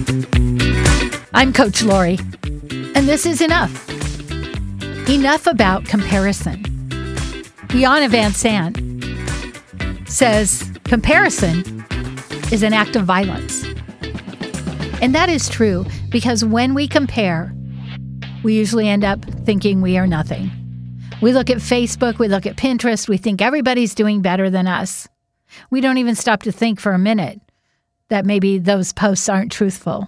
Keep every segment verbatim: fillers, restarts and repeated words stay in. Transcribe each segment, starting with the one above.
I'm Coach Lori, and this is Enough. Enough about comparison. Iyanla Vanzant says comparison is an act of violence. And that is true because when we compare, we usually end up thinking we are nothing. We look at Facebook, we look at Pinterest, we think everybody's doing better than us. We don't even stop to think for a minute that maybe those posts aren't truthful.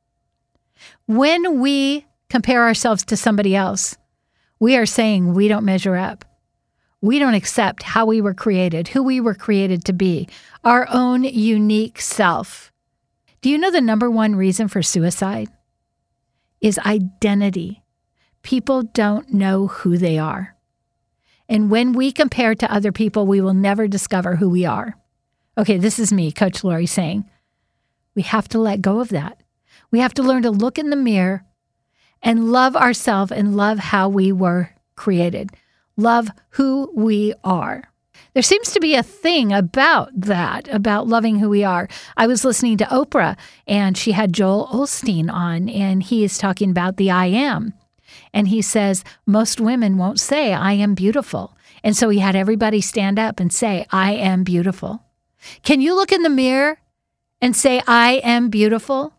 When we compare ourselves to somebody else, we are saying we don't measure up. We don't accept how we were created, who we were created to be, our own unique self. Do you know the number one reason for suicide is identity? People don't know who they are. And when we compare to other people, we will never discover who we are. Okay, this is me, Coach Lori, saying we have to let go of that. We have to learn to look in the mirror and love ourselves and love how we were created. Love who we are. There seems to be a thing about that, about loving who we are. I was listening to Oprah, and she had Joel Osteen on, and he is talking about the I am. And he says, most women won't say, I am beautiful. And so he had everybody stand up and say, I am beautiful. Can you look in the mirror and say, I am beautiful?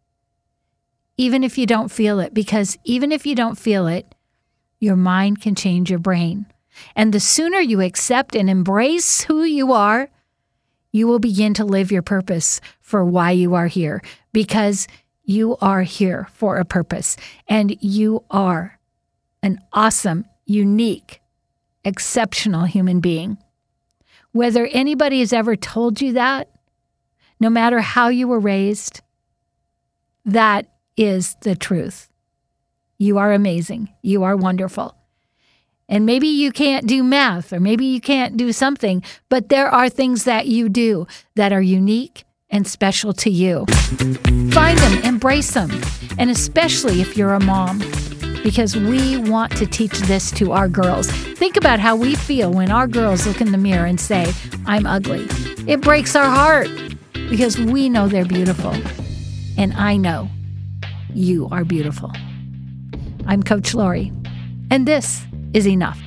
Even if you don't feel it, because even if you don't feel it, your mind can change your brain. And the sooner you accept and embrace who you are, you will begin to live your purpose for why you are here, because you are here for a purpose, and you are an awesome, unique, exceptional human being. Whether anybody has ever told you that, no matter how you were raised, that is the truth. You are amazing. You are wonderful. And maybe you can't do math, or maybe you can't do something, but there are things that you do that are unique and special to you. Find them, embrace them, and especially if you're a mom, because we want to teach this to our girls. Think about how we feel when our girls look in the mirror and say, I'm ugly. It breaks our heart because we know they're beautiful. And I know you are beautiful. I'm Coach Lori, and this is Enough.